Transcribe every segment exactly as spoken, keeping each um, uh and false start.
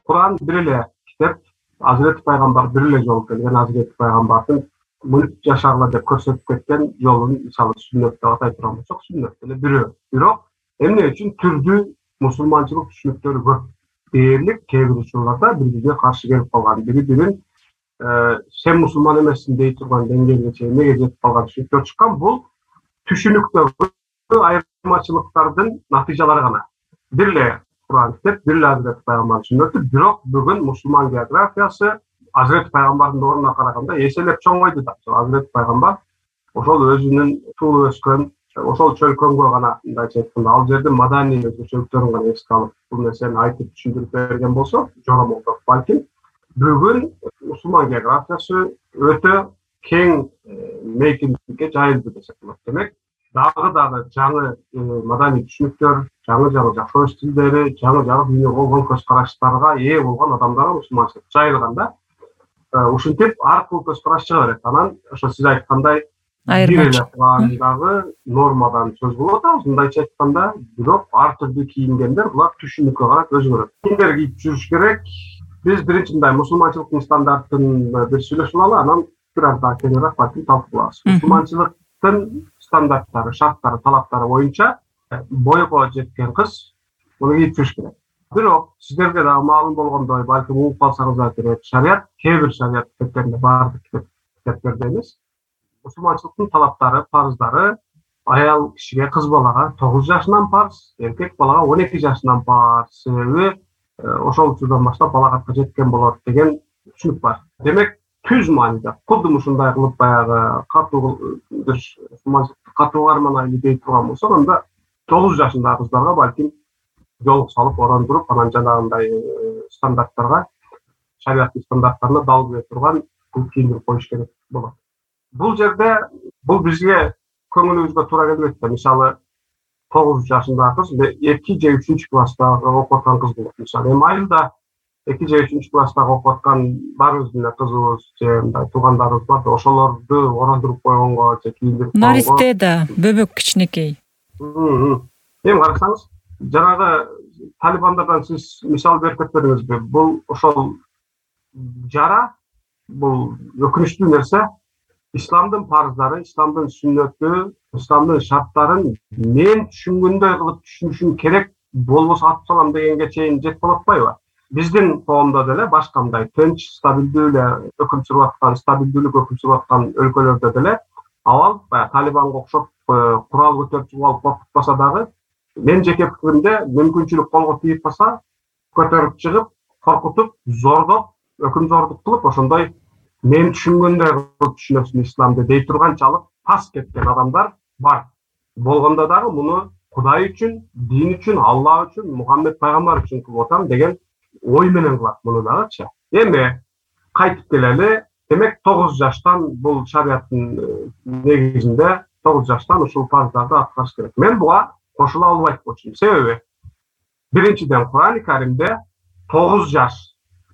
Куран бир эле китеп, Азирети пайгамбар бир эле жолу келген, Азирети пайгамбардын мынтип жашагыла деп көрсөтүп кеткен жолун мисалы сүннөт деп атай турган болсок, сүннөт эле бирөө. Бирок эмне үчүн түрдүү мусулманчылык түшүнүктөрү көп. Дээрлик кээ бир учурларда бири-бирине каршы келип калган, бири-бирин сен мусулман эмессиң дей турган деңгээлге чейин эмнеге жетип калган түшүнүктөр чыккан. Бул түшүнүктөгү айырмачылыктардын натыйжалары гана. Бир эле Куран китеп, бир эле Азирети пайгамбардын сүннөтү, бирок бүгүн мусулман географиясы Азирети пайгамбардын ордуна караганда эселеп чоңойду да. Азирети пайгамбар ошол өзүнүн туулуп өскөн ошол чөлкөмгө гана мындайча айтканда ал жердин маданий өзгөчөлүктөрүн гана эске алып бул нерсени айтып түшүндүрүп берген болсо, жоромолдоп балким бүгүн мусулман географиясы өтө кең мейкиндикке жайылды десек болот. Демек, дагы дагы жаңы маданий түшүнүктөр, жаңы-жаңы жашоо стилдери, жаңы-жаңы дүйнөгө болгон көз караштарга ээ болгон адамдарга мусулманчылык жайылганда, ушинтип ар кыл көз караш чыга берет. Анан ошо сиз айткандай бир эле Курандагы нормадан сөз болуп атабыз, мындайча айтканда, бирок ар түрдүү кийингендер булар түшүнүккө карап өзгөрөт. Кимдер кийип жүрүш керек? Биз биринчи мындай мусулманчылыктын стандартын бир сүйлөшүп алалы, анан бир аз да кеңирээк балким талкуулабыз. Мусулманчылыктын стандарттары, шарттары, талаптары боюнча бойго жеткен кыз муну кийип жүрүш керек. Бирок сиздерге дагы маалым болгондой, балким угуп калсаңыздар керек, шарият, кээ бир шарият китептеринде, баардык китептерде эмес, мусулманчылыктын талаптары, парыздары аял кишиге, кыз балага тогуз жашынан парыз, эркек балага он эки жашынан парыз, себеби ошол учурдан баштап балагатка жеткен болот деген түшүнүк бар. Демек, түз мааниде кудум ушундай кылып баягы катуу бир мусулманчылыкты катуу карманайлы дей турган болсок, анда тогуз жашындагы кыздарга балким жол салып, орондуруп, анан жанагындай стандарттарга, шариаттын стандарттарына дал келе турган кылып кийиндирип коюш керек болот. Бул жерде бул бизге көңүлүбүзгө туура келбейт да. Мисалы, тогуз жашындагы кыз эки же үчүнчү класстагы окуп аткан кыз болот. Мисалы, эми айылда эки же үчүнчү класстагы окуп аткан барыбыз эле кызыбыз же мындай туугандарыбыз бар да, ошолорду орондуруп койгонго же кийиндирип койгонго. Наристе да, бөбөк кичинекей. Эми карасаңыз, жанагы талибандардан сиз мисал берип кетпедиңизби? Бул ошол жара, бул өкүнүчтүү нерсе. Исламдын парыздары, исламдын сүннөтү, исламдын шарттарын мен түшүнгөндөй кылып түшүнүшүм керек, болбосо атып салам дегенге чейин жетип атпайбы? Биздин коомдо деле башка мындай тынч, стабилдүү эле өкүм сүрүп аткан, стабилдүүлүк өкүм сүрүп аткан өлкөлөрдө деле абал баягы Талибанга окшоп курал көтөрүп чыгып алып коркутпаса дагы, мен жеке пикиримде мүмкүнчүлүк колго тийип калса, көтөрүп чыгып, коркутуп, зордоп, өкүм зордук кылып, ошондой мен түшүнгөндөй кылып түшүнөсүн исламды дей турганчалык пас кеткен адамдар бар. Болгондо дагы муну Кудай үчүн, дин үчүн, Алла үчүн, Мухаммед пайгамбар үчүн кылып атам деген ой менен кылат муну дагычы. Эми кайтып келели. Демек, тогуз жаштан бул шариаттын негизинде тогуз жаштан ушул парыздарды аткарыш керек. Мен буга кошула албайт болчумун. Себеби биринчиден Куран Каримде тогуз жаш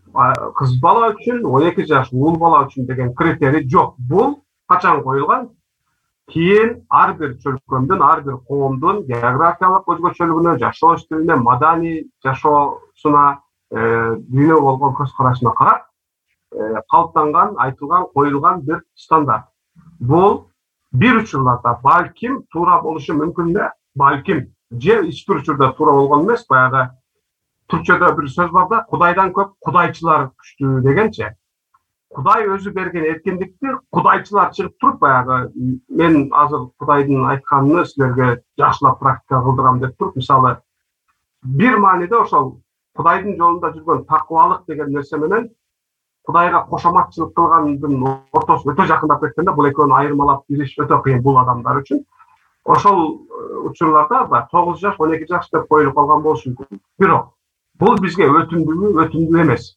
кыз бала үчүн, он эки жаш уул бала үчүн деген критерий жок. Бул качан коюлган? Кийин ар бир чөлкөмдүн, ар бир коомдун географиялык өзгөчөлүгүнө, жашоо стилине, маданий жашоосуна, дүйнөгө болгон көз карашына карап калыптанган, айтылган, коюлган бир стандарт. Бул бир учурларда балким туура болушу мүмкүн да, балким же эч бир учурда туура болгон эмес. Баягы түркчөдө бир сөз бар да, Кудайдан көп кудайчылар күчтүү дегенче. Кудай өзү берген эркиндикти кудайчылар чыгып туруп, баягы мен азыр Кудайдын айтканын силерге жакшылап практика кылдырам деп туруп, мисалы, бир мааниде ошол Кудайдын жолунда жүргөн такыбалык деген нерсе менен Кудайга кошоматчылык кылгандын ортосу өтө жакындап кеткенде, бул экөөнү айырмалап бириш өтө кыйын бул адамдар үчүн. Ошол учурларда тогуз жаш, он эки жаш деп коюлуп калган болушу мүмкүн. Бирок бул бизге өтүндүүбү, өтүндүү эмес.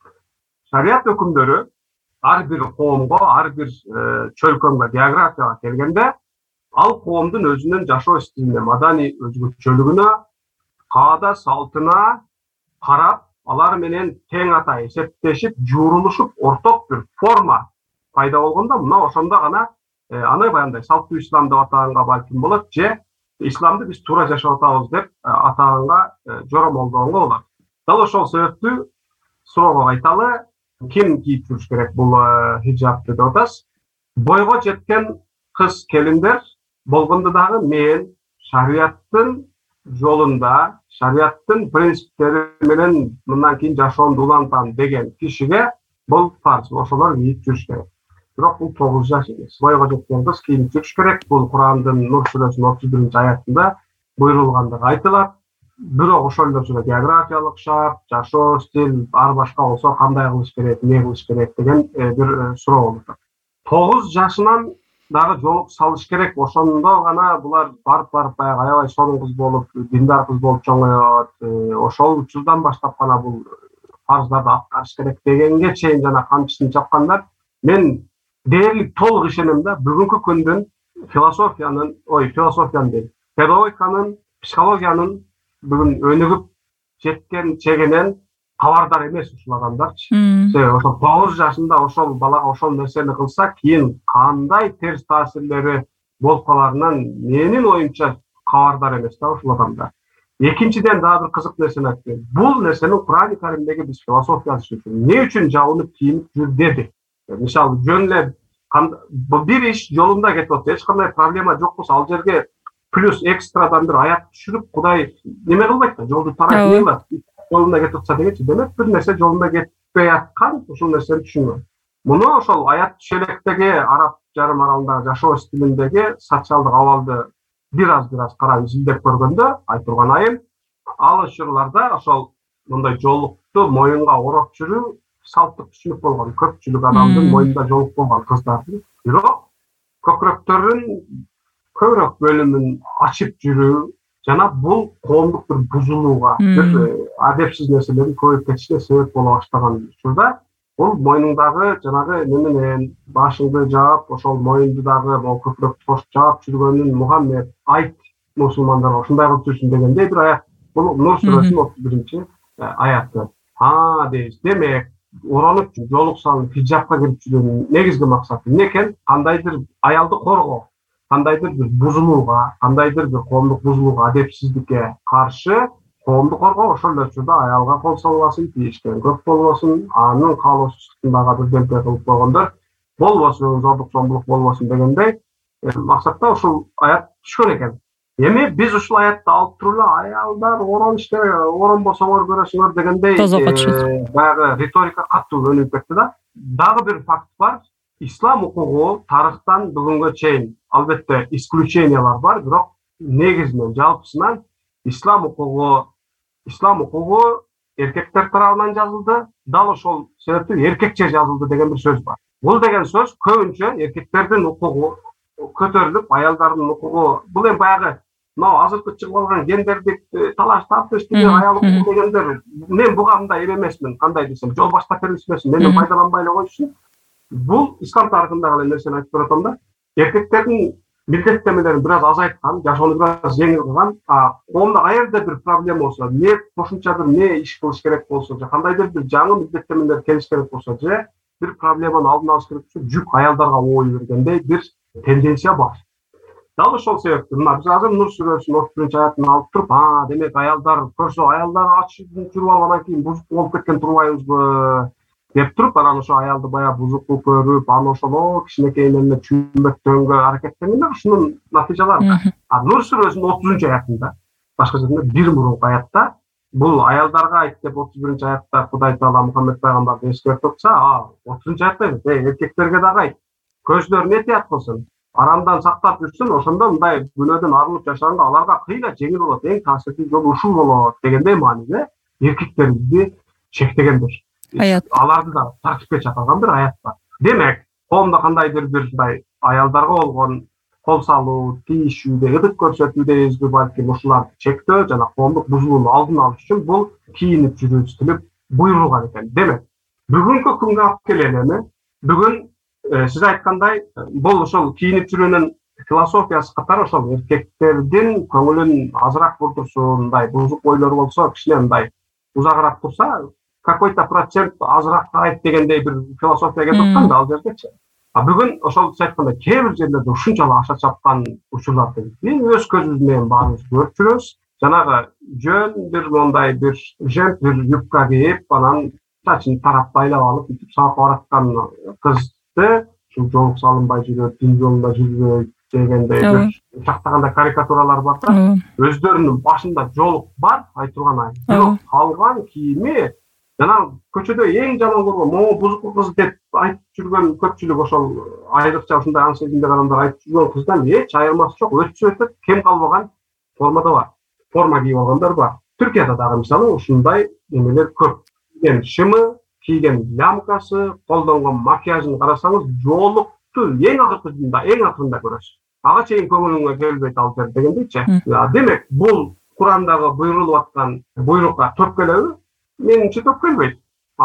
Шарият өкүмдөрү ар бир коомго, ар бир чөлкөмгө, географияга келгенде, ал коомдун өзүнүн жашоо стилине, маданий өзгөчөлүгүнө, каада салтына карап, алар менен тең ата эсептешип, жуурулушуп, орток бир форма пайда болгондо, мына ошондо гана аны баягындай салттуу ислам деп атаганга балким болот, же исламды биз туура жашап атабыз деп атаганга жоромолдогонго болот. Дал ошол себептүү суроого кайталы, ким кийип жүрүш керек бул хиджабты деп атабыз. Бойго жеткен кыз келиндер болгондо дагы мен шариаттын жолунда, шариаттын принциптери менен мындан кийин жашоомду улантам деген кишиге бул фарз, ошолор кийип жүрүш керек. Бирок бул тогуз жаш эмес. Бойго жеткен кыз кийинип жүрүш керек. Бул Курандын Нур сүрөсүнүн отуз биринчи аятында буйрулгандыгы айтылат. Бирок ошол эле учурда географиялык шарт, жашоо стиль ар башка болсо кандай кылыш керек, эмне кылыш керек деген бир суроо болот. тогуз жашынан дагы жолук салыш керек. Ошондо гана булар барып-барып баягы аябай сонун кыз болуп, диндар кыз болуп чоңоет. Ошол учурдан баштап гана бул фарздарды аткарыш керек дегенге чейин жана камчысын чапкандар. Мен дээрлик толук ишенем да, бүгүнкү күндүн философиянын, ой, философиянын дейм, педагогиканын, психологиянын бүгүн өнүгүп жеткен чегинен кабардар эмес ушул адамдарчы. Себеби ошол тогуз жашында ошол балага ошол нерсени кылса, кийин кандай терс таасирлери болуп каларынан менин оюмча кабардар эмес да ушул адамдар. Экинчиден дагы бир кызык нерсени айтты. Бул нерсени Куран Каримдеги биз философия үчүн эмне үчүн жабынып кийинип жүр деди. Мисалы, жөн эле бир иш жолунда кетип атса, эч кандай проблема жок болсо, ал жерге плюс экстрадан бир аят түшүрүп, Кудай неме кылбайт да, жолду тарайт эмне кылат? Жолунда кетип атса дегенчи, демек бир нерсе жолунда кетпей аткан, ушул нерсени түшүнгөн. Муну ошол аят түшөлектеги араб жарым аралындагы жашоо стилиндеги социалдык абалды бир аз бир аз карап изилдеп көргөндө, айтылган айым, ал учурларда ошол мындай жолукту моюнга ороп жүрүү салттык түшүнүк болгон. Көпчүлүк адамдын моюнда жолук болгон кыздардын. Бирок көкүрөктөрүн көбүрөөк бөлүмүн ачып жүрүү жана бул коомдук бир бузулууга, бир адепсиз нерселердин көбөйүп кетишине себеп боло баштаган учурда, бул мойнуңдагы жанагы неменен башыңды жаап, ошол моюнду дагы могу көкүрөктү кошуп жаап жүргөнүн Мухаммед айт мусулмандарга ушундай кылып жүрсүн дегендей бир аят. Бул Нур сүрөсүнүн отуз биринчи аяты. А дейбиз. Демек, оронуп жолук салынып хиджабка кирип жүрүүнүн негизги максаты эмне экен? Кандайдыр аялды коргоо, кандайдыр бир бузулууга, кандайдыр бир коомдук бузулууга, адепсиздикке каршы коомду коргоо, ошол эле учурда аялга кол салбасын, тийишкен көп болбосун, анын каалоосуздугунда бир демпе кылып койгондор болбосун, зордук зомбулук болбосун дегендей максатта ушул аят түшкөн экен. Эми биз ушул аятты алып туруп эле аялдар оронушта оронбосоңор көрөсүңөр дегендей баягы риторика катуу өнүгүп кетти да. Дагы бир факт бар. Ислам укугу тарыхтан бүгүнгө чейин албетте исключениялар бар, бирок негизинен жалпысынан ислам укугу ислам укугу эркектер тарабынан жазылды, дал ошол себептен эркекче жазылды деген бир сөз бар. Бул деген сөз көбүнчө эркектердин укугу көтөрүлүп, аялдардын укугу, бул эми баягы мына азыркы чыгып алган гендердик талаш тартыш деген аял укугу дегендер, мен буга мындай эме эмесмин, кандай десем, жол баштап беребиз эмесмин, мени пайдаланбай эле койчу. Бул ислам тарыхындагы эле нерсени айтып бератам да. Эркектердин милдеттемелерин бир аз азайткан, жашоону бир аз жеңил кылган, а коомдо каерде бир проблема болсо, не кошумча бир не иш кылыш керек болсо, же кандайдыр бир жаңы милдеттемелер келиш керек болсо, же бир проблеманы алдын алыш керек болсо, жүк аялдарга ой бергендей бир тенденция бар. Дал ошол себептен мына биз азыр Нур сүрөсүнүн отуз биринчи аятын алып туруп, а демек аялдар көрсө, аялдар ачып жүрүп алып анан кийин бузук болуп кеткен турбайбызбы деп туруп, анан ошо аялды баягы бузуктуу көрүп, аны ошол кичинекей эмне түшүнбөктөнгө аракеттенгенде ушунун натыйжалары бар. А Нур сүрөсүнүн отузунчу аятында, башка жерде бир мурунку аятта, бул аялдарга айт деп отуз биринчи аятта Кудай Таала Мухаммед пайгамбарды эскертип атса, а отузунчу аятта эркектерге дагы айт, көздөрүн этият кылсын, арамдан сактап жүрсүн, ошондо мындай күнөөдөн арылып жашаганга аларга кыйла жеңил болот, эң таасирдүү жол ушул болот дегендей мааниде эркектерди чектегендер. Аят. Аларды да тартипке чакырган бир аят бар. Демек, коомдо кандайдыр бир мындай аялдарга болгон кол салуу, тийишүүдө, ыдык көрсөтүү дейбизби, балким ушуларды чектөө жана коомдук бузулууну алдын алыш үчүн бул кийинип жүрүү стили буйрулган экен. Демек, бүгүнкү күнгө алып келели эми, бүгүн сиз айткандай, бул ошол кийинип жүрүүнүн философиясы катары ошол эркектердин көңүлүн азыраак бурдурсун, мындай бузук ойлору болсо, кичине мындай узагыраак турса, какой-то процент азыраак карайт дегендей бир философия кетип аткан да ал жердечи. А бүгүн ошол сиз айткандай кээ бир жерлерде ушунчалык аша чапкан учурларды биз өз көзүбүз менен баарыбыз көрүп жүрөбүз. Жанагы жөн бир мондай бир жемп бир юбка кийип, анан чачын тарап байлап алып бүтүп сабакка бараткан кызды ушул жолук салынбай жүрөт, дин жолунда жүрбөйт дегендей бир жактагандай карикатуралар бар да. Өздөрүнүн башында жолук бар, айтылган ай. Бирок калган кийими жана көчөдө эң жаман көргөн могу бузуку кыз деп айтып жүргөн көпчүлүк ошол айрыкча ушундай аң сезимдеги адамдар айтып жүргөн кыздан эч айырмасы жок, өтсө өтөт, кем калбаган формада бар. Форма кийип алгандар бар. Түркияда дагы мисалы ушундай немелер көп. Кийген шымы, кийген лямкасы, колдонгон макияжын карасаңыз, жолукту эң акыркында, эң акырында көрөсүз. Ага чейин көңүлүңө келбейт ал жер дегендейчи. Демек, бул Курандагы буйрулуп аткан буйрукка төп келеби? Менимче төп келбейт.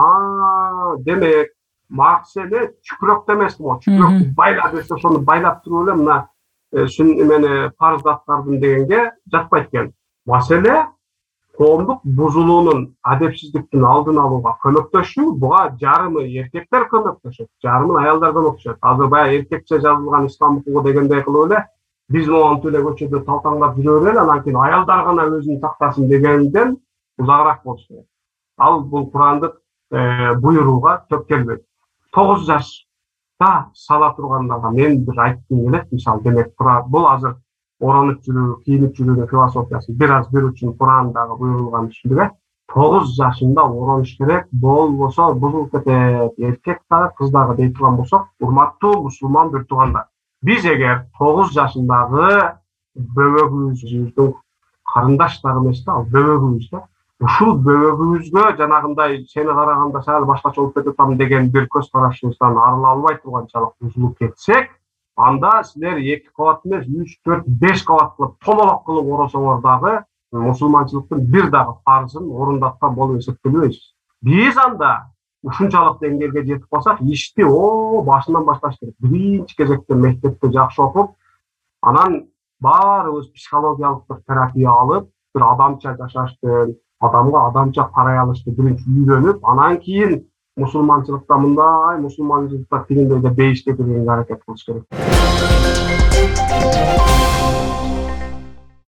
А, демек, макселе чүкүрөктө эмес бул. Чүкүрөктү байла десе, ошону байлап туруп эле мына шун эмени парыз аткардым дегенге жатпайт экен. Маселе коомдук бузулуунун, адепсиздиктин алдын алууга көмөктөшүү, буга жарымы эркектер көмөктөшөт, жарымы аялдар көмөктөшөт. Азыр баягы эркекче жазылган ислам укугу дегендей кылып эле биз монтип эле көчөдө талтаңдап жүрө берели, анан кийин аялдар гана өзүн сактасын дегенден узагыраак болуш керек. Ал бул Курандык буйрууга төп келбейт. тогуз жашта сала тургандарга мен бир айткым келет, мисалы, демек бул азыр оронуп жүрүү, кийинип жүрүүнүн философиясын бир аз бир үчүн Курандагы буйрулган түшүндүгө тогуз жашында оронуш керек, болбосо бузулуп кетет, эркек дагы кыз дагы дей турган болсок, урматтуу мусулман бир туугандар. Биз эгер тогуз жашындагы бөбөгүбүздүн карындаштары эмес да, ал бөбөгүбүз да. Ушул бөбөгүбүзгө жанагындай сени караганда сал башкача болуп кететам деген бир көз карашыбыздан арыла албай турганчалык бузулуп кетсек, анда силер эки кабат эмес, үч, төрт, беш кабат кылып тололок кылып оросоңор дагы мусулманчылыктын бир дагы парызын орундаткан болуп эсептелбейсиз. Биз анда ушунчалык деңгээлге жетип калсак, ишти о башынан башташ керек. Биринчи кезекте мектепте жакшы окуп, анан баарыбыз психологиялык бир терапия алып, бир адамча жашаштын, адамга адамча карай алышты биринчи үйрөнүп, анан кийин мусулманчылыкта мындай, мусулманчылыкта тигиндей деп бейишке киргенге аракет кылыш керек.